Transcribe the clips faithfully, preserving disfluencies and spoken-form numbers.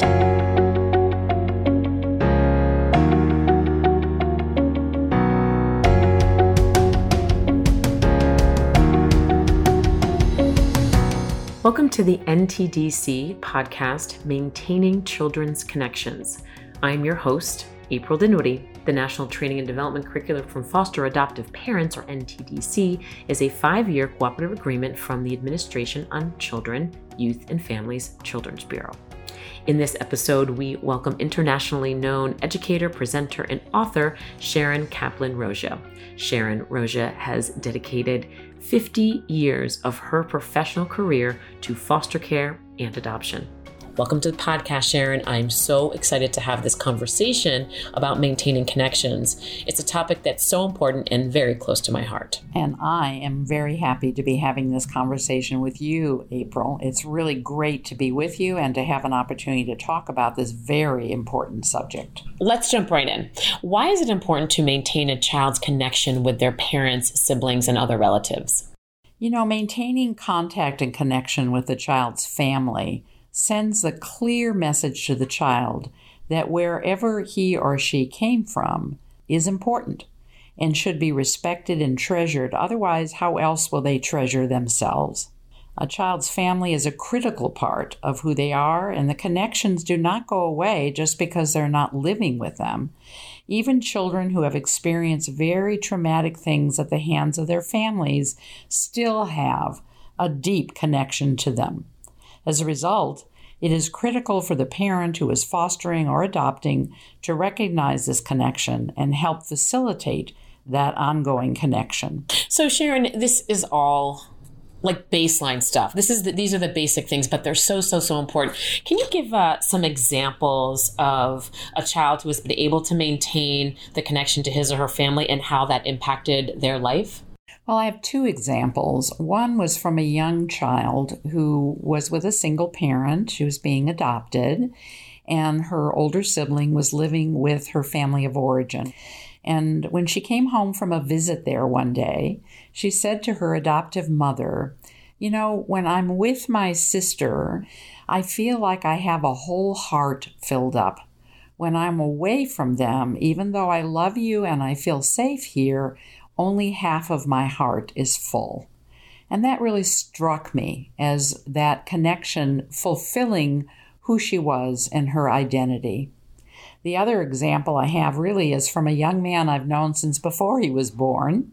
Welcome to the N T D C podcast, Maintaining Children's Connections. I'm your host, April Dinwiddie. The National Training and Development Curriculum from Foster Adoptive Parents, or N T D C, is a five-year cooperative agreement from the Administration on Children, Youth and Families Children's Bureau. In this episode, we welcome internationally known educator, presenter, and author Sharon Kaplan-Roja. Sharon Roja has dedicated fifty years of her professional career to foster care and adoption. Welcome to the podcast, Sharon. I'm so excited to have this conversation about maintaining connections. It's a topic that's so important and very close to my heart. And I am very happy to be having this conversation with you, April. It's really great to be with you and to have an opportunity to talk about this very important subject. Let's jump right in. Why is it important to maintain a child's connection with their parents, siblings, and other relatives? You know, maintaining contact and connection with the child's family sends a clear message to the child that wherever he or she came from is important and should be respected and treasured. Otherwise, how else will they treasure themselves? A child's family is a critical part of who they are, and the connections do not go away just because they're not living with them. Even children who have experienced very traumatic things at the hands of their families still have a deep connection to them. As a result, it is critical for the parent who is fostering or adopting to recognize this connection and help facilitate that ongoing connection. So, Sharon, this is all like baseline stuff. This is the, these are the basic things, but they're so, so, so important. Can you give uh, some examples of a child who has been able to maintain the connection to his or her family and how that impacted their life? Well, I have two examples. One was from a young child who was with a single parent. She was being adopted, and her older sibling was living with her family of origin. And when she came home from a visit there one day, she said to her adoptive mother, "You know, when I'm with my sister, I feel like I have a whole heart filled up. When I'm away from them, even though I love you and I feel safe here, only half of my heart is full." And that really struck me as that connection fulfilling who she was and her identity. The other example I have really is from a young man I've known since before he was born.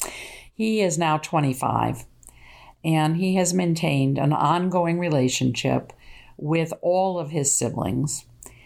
He is now twenty-five, and he has maintained an ongoing relationship with all of his siblings.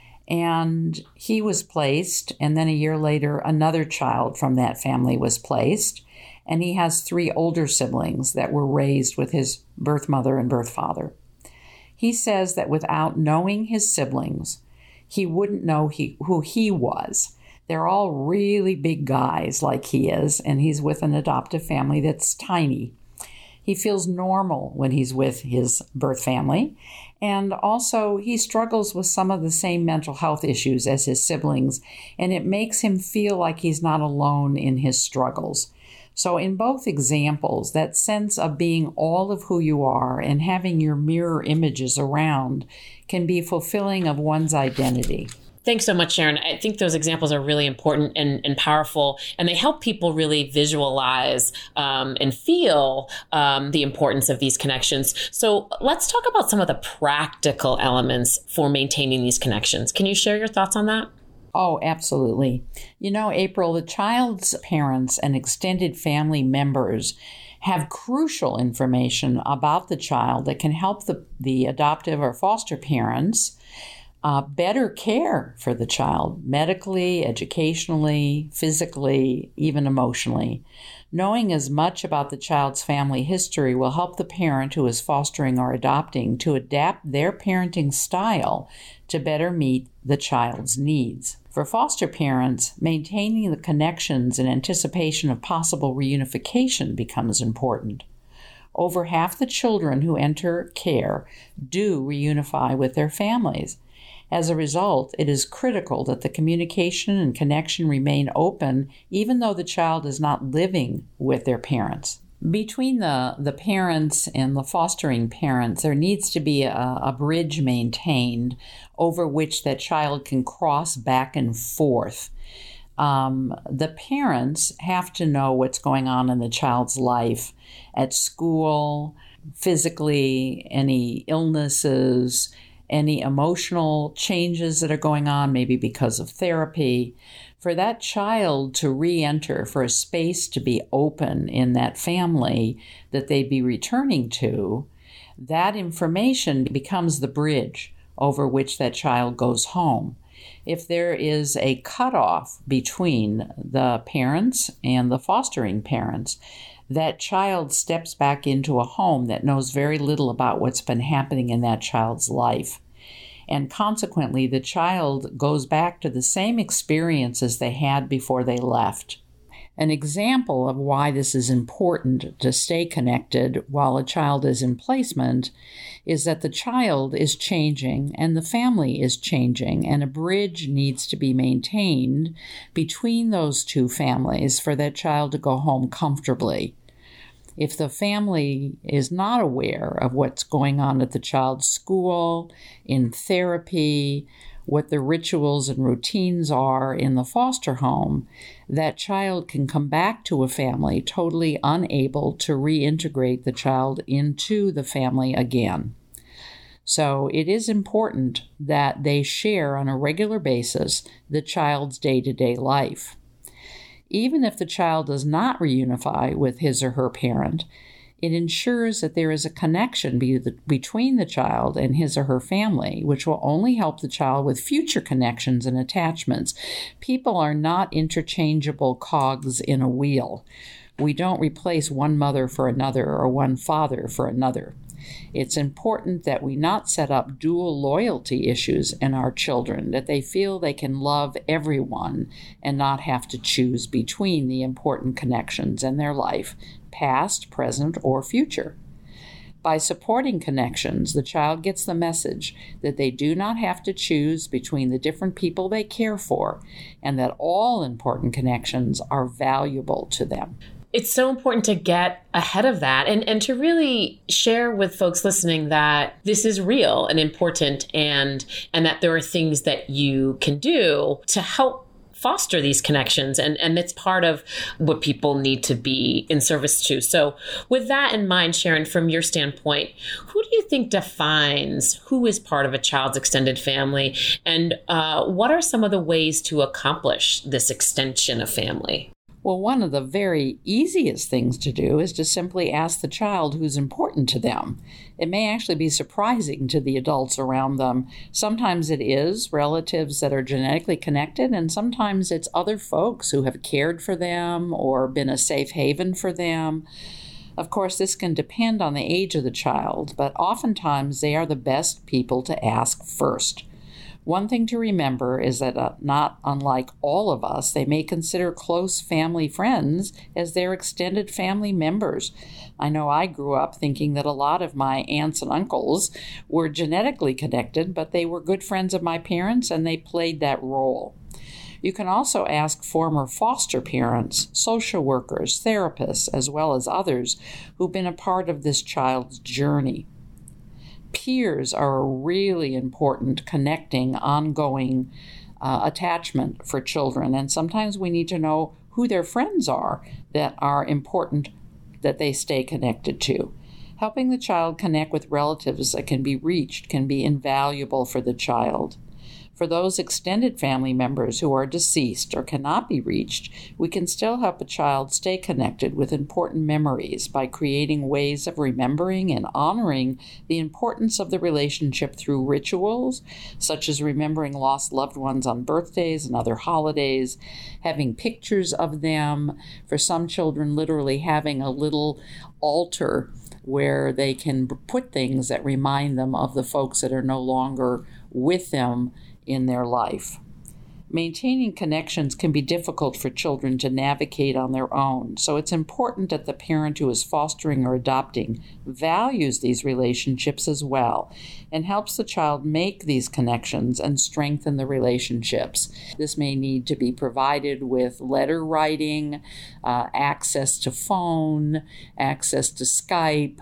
And he was placed, and then a year later, another child from that family was placed. And he has three older siblings that were raised with his birth mother and birth father. He says that without knowing his siblings, he wouldn't know he, who he was. They're all really big guys like he is, and he's with an adoptive family that's tiny. He feels normal when he's with his birth family, and also he struggles with some of the same mental health issues as his siblings, and it makes him feel like he's not alone in his struggles. So in both examples, that sense of being all of who you are and having your mirror images around can be fulfilling of one's identity. Thanks so much, Sharon. I think those examples are really important and, and powerful, and they help people really visualize um, and feel um, the importance of these connections. So let's talk about some of the practical elements for maintaining these connections. Can you share your thoughts on that? Oh, absolutely. You know, April, the child's parents and extended family members have crucial information about the child that can help the, the adoptive or foster parents Uh, better care for the child, medically, educationally, physically, even emotionally. Knowing as much about the child's family history will help the parent who is fostering or adopting to adapt their parenting style to better meet the child's needs. For foster parents, maintaining the connections in anticipation of possible reunification becomes important. Over half the children who enter care do reunify with their families. As a result, it is critical that the communication and connection remain open even though the child is not living with their parents. Between the, the parents and the fostering parents, there needs to be a, a bridge maintained over which that child can cross back and forth. Um, the parents have to know what's going on in the child's life at school, physically, any illnesses, any emotional changes that are going on, maybe because of therapy. For that child to re-enter, for a space to be open in that family that they be returning to, that information becomes the bridge over which that child goes home. If there is a cutoff between the parents and the fostering parents, that child steps back into a home that knows very little about what's been happening in that child's life. And consequently, the child goes back to the same experiences they had before they left. An example of why this is important to stay connected while a child is in placement is that the child is changing and the family is changing, and a bridge needs to be maintained between those two families for that child to go home comfortably. If the family is not aware of what's going on at the child's school, in therapy, what the rituals and routines are in the foster home, that child can come back to a family totally unable to reintegrate the child into the family again. So it is important that they share on a regular basis the child's day-to-day life. Even if the child does not reunify with his or her parent, it ensures that there is a connection be the, between the child and his or her family, which will only help the child with future connections and attachments. People are not interchangeable cogs in a wheel. We don't replace one mother for another or one father for another. It's important that we not set up dual loyalty issues in our children, that they feel they can love everyone and not have to choose between the important connections in their life, past, present, or future. By supporting connections, the child gets the message that they do not have to choose between the different people they care for, and that all important connections are valuable to them. It's so important to get ahead of that and, and to really share with folks listening that this is real and important, and and that there are things that you can do to help foster these connections. And, and it's part of what people need to be in service to. So with that in mind, Sharon, from your standpoint, who do you think defines who is part of a child's extended family? And uh, what are some of the ways to accomplish this extension of family? Well, one of the very easiest things to do is to simply ask the child who's important to them. It may actually be surprising to the adults around them. Sometimes it is relatives that are genetically connected, and sometimes it's other folks who have cared for them or been a safe haven for them. Of course, this can depend on the age of the child, but oftentimes they are the best people to ask first. One thing to remember is that uh, not unlike all of us, they may consider close family friends as their extended family members. I know I grew up thinking that a lot of my aunts and uncles were genetically connected, but they were good friends of my parents and they played that role. You can also ask former foster parents, social workers, therapists, as well as others who've been a part of this child's journey. Peers are a really important connecting, ongoing uh, attachment for children, and sometimes we need to know who their friends are that are important that they stay connected to. Helping the child connect with relatives that can be reached can be invaluable for the child. For those extended family members who are deceased or cannot be reached, we can still help a child stay connected with important memories by creating ways of remembering and honoring the importance of the relationship through rituals, such as remembering lost loved ones on birthdays and other holidays, having pictures of them, for some children literally having a little altar where they can put things that remind them of the folks that are no longer with them in their life. Maintaining connections can be difficult for children to navigate on their own, so it's important that the parent who is fostering or adopting values these relationships as well and helps the child make these connections and strengthen the relationships. This may need to be provided with letter writing, uh, access to phone, access to Skype,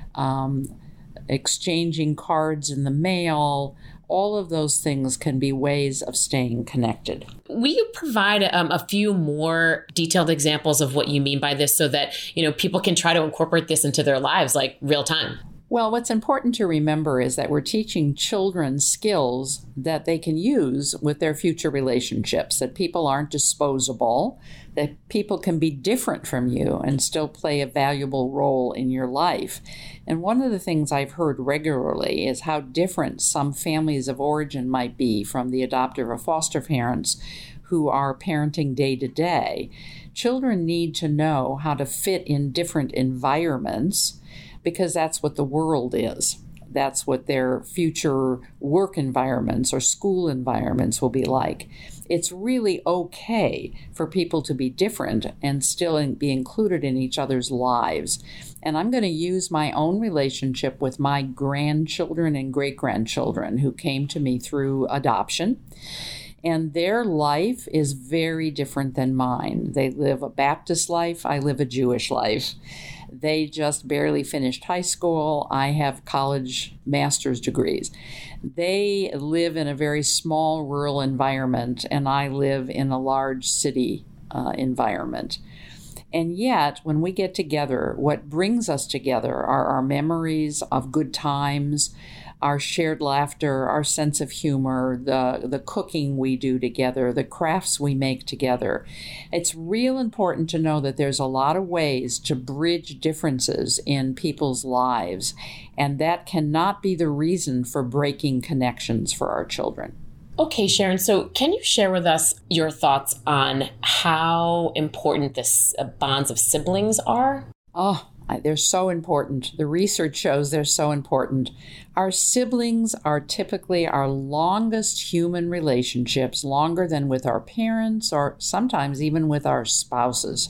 um, exchanging cards in the mail. All of those things can be ways of staying connected. Will you provide um, a few more detailed examples of what you mean by this so that, you know, people can try to incorporate this into their lives like real time? Well, what's important to remember is that we're teaching children skills that they can use with their future relationships, that people aren't disposable, that people can be different from you and still play a valuable role in your life. And one of the things I've heard regularly is how different some families of origin might be from the adoptive or foster parents who are parenting day to day. Children need to know how to fit in different environments because that's what the world is. That's what their future work environments or school environments will be like. It's really okay for people to be different and still be included in each other's lives. And I'm going to use my own relationship with my grandchildren and great-grandchildren who came to me through adoption. And their life is very different than mine. They live a Baptist life. I live a Jewish life. They just barely finished high school. I have college master's degrees. They live in a very small rural environment, and I live in a large city uh, environment. And yet, when we get together, what brings us together are our memories of good times, our shared laughter, our sense of humor, the, the cooking we do together, the crafts we make together. It's real important to know that there's a lot of ways to bridge differences in people's lives, and that cannot be the reason for breaking connections for our children. Okay, Sharon, so can you share with us your thoughts on how important the uh, bonds of siblings are? Oh, they're so important. The research shows they're so important. Our siblings are typically our longest human relationships, longer than with our parents or sometimes even with our spouses.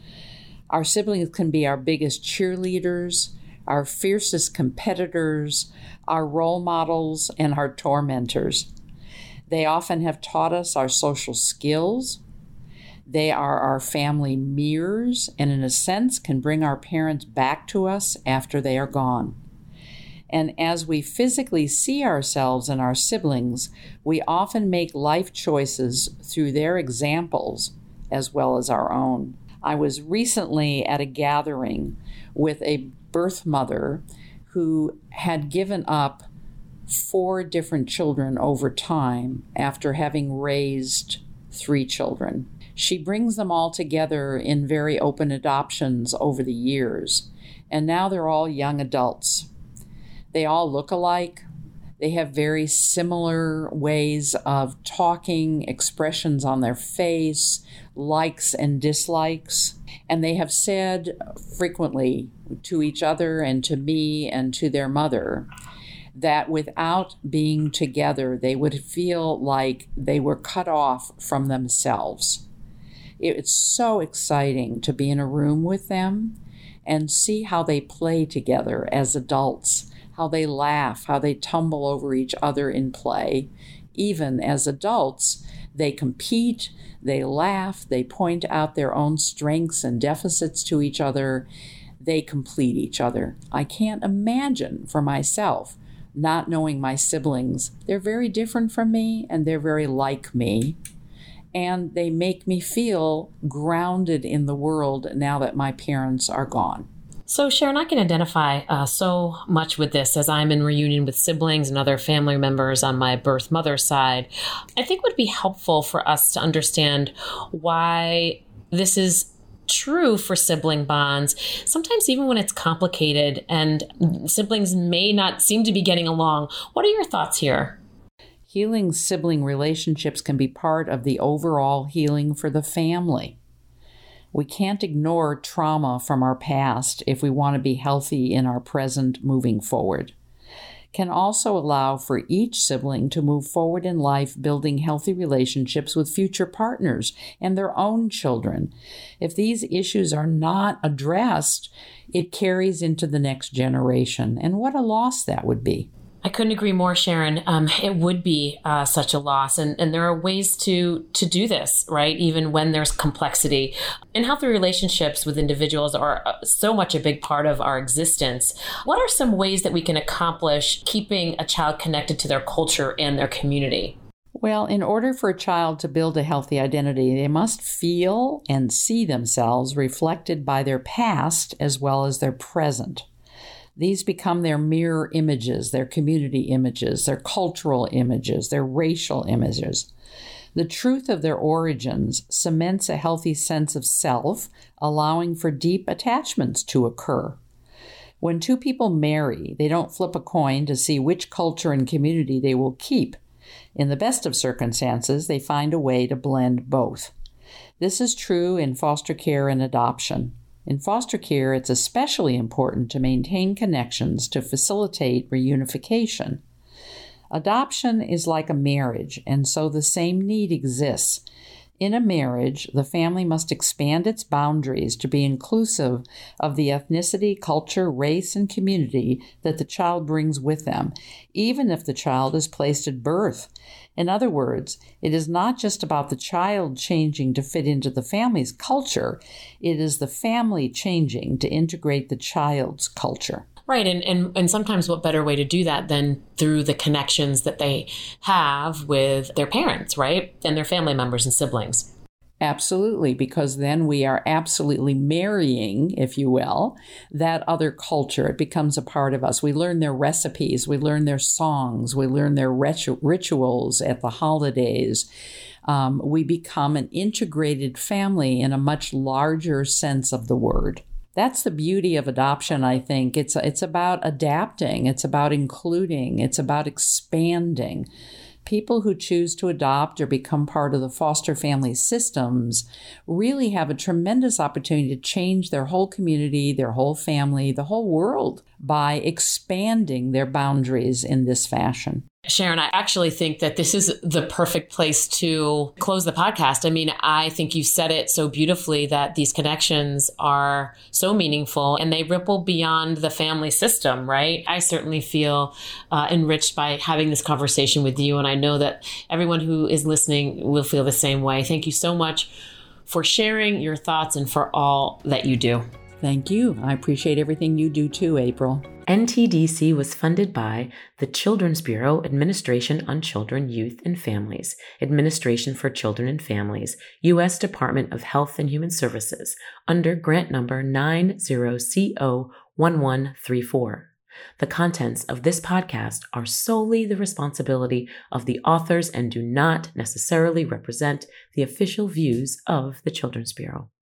Our siblings can be our biggest cheerleaders, our fiercest competitors, our role models, and our tormentors. They often have taught us our social skills. They are our family mirrors and, in a sense, can bring our parents back to us after they are gone. And as we physically see ourselves and our siblings, we often make life choices through their examples as well as our own. I was recently at a gathering with a birth mother who had given up four different children over time after having raised three children. She brings them all together in very open adoptions over the years, and now they're all young adults. They all look alike. They have very similar ways of talking, expressions on their face, likes and dislikes. And they have said frequently to each other and to me and to their mother that without being together, they would feel like they were cut off from themselves. It's so exciting to be in a room with them and see how they play together as adults, how they laugh, how they tumble over each other in play. Even as adults, they compete, they laugh, they point out their own strengths and deficits to each other. They complete each other. I can't imagine for myself not knowing my siblings. They're very different from me, and they're very like me. And they make me feel grounded in the world now that my parents are gone. So, Sharon, I can identify uh, so much with this as I'm in reunion with siblings and other family members on my birth mother's side. I think it would be helpful for us to understand why this is true for sibling bonds, sometimes even when it's complicated and siblings may not seem to be getting along. What are your thoughts here? Healing sibling relationships can be part of the overall healing for the family. We can't ignore trauma from our past if we want to be healthy in our present moving forward. can also allow for each sibling to move forward in life, building healthy relationships with future partners and their own children. If these issues are not addressed, it carries into the next generation. And what a loss that would be. I couldn't agree more, Sharon. Um, it would be uh, such a loss. And, and there are ways to to do this, right? Even when there's complexity. And healthy relationships with individuals are so much a big part of our existence. What are some ways that we can accomplish keeping a child connected to their culture and their community? Well, in order for a child to build a healthy identity, they must feel and see themselves reflected by their past as well as their present. These become their mirror images, their community images, their cultural images, their racial images. The truth of their origins cements a healthy sense of self, allowing for deep attachments to occur. When two people marry, they don't flip a coin to see which culture and community they will keep. In the best of circumstances, they find a way to blend both. This is true in foster care and adoption. In foster care, it's especially important to maintain connections to facilitate reunification. Adoption is like a marriage, and so the same need exists. In a marriage, the family must expand its boundaries to be inclusive of the ethnicity, culture, race, and community that the child brings with them, even if the child is placed at birth. In other words, it is not just about the child changing to fit into the family's culture. It is the family changing to integrate the child's culture. Right. And, and, and sometimes what better way to do that than through the connections that they have with their parents, right? And their family members and siblings. Absolutely, because then we are absolutely marrying, if you will, that other culture. It becomes a part of us. We learn their recipes, we learn their songs, we learn their ritu- rituals at the holidays. Um, we become an integrated family in a much larger sense of the word. That's the beauty of adoption, I think. It's it's about adapting. It's about including. It's about expanding. People who choose to adopt or become part of the foster family systems really have a tremendous opportunity to change their whole community, their whole family, the whole world by expanding their boundaries in this fashion. Sharon, I actually think that this is the perfect place to close the podcast. I mean, I think you said it so beautifully that these connections are so meaningful and they ripple beyond the family system, right? I certainly feel uh, enriched by having this conversation with you. And I know that everyone who is listening will feel the same way. Thank you so much for sharing your thoughts and for all that you do. Thank you. I appreciate everything you do too, April. N T D C was funded by the Children's Bureau, Administration on Children, Youth, and Families, Administration for Children and Families, U S Department of Health and Human Services, under grant number nine zero C O one one three four. The contents of this podcast are solely the responsibility of the authors and do not necessarily represent the official views of the Children's Bureau.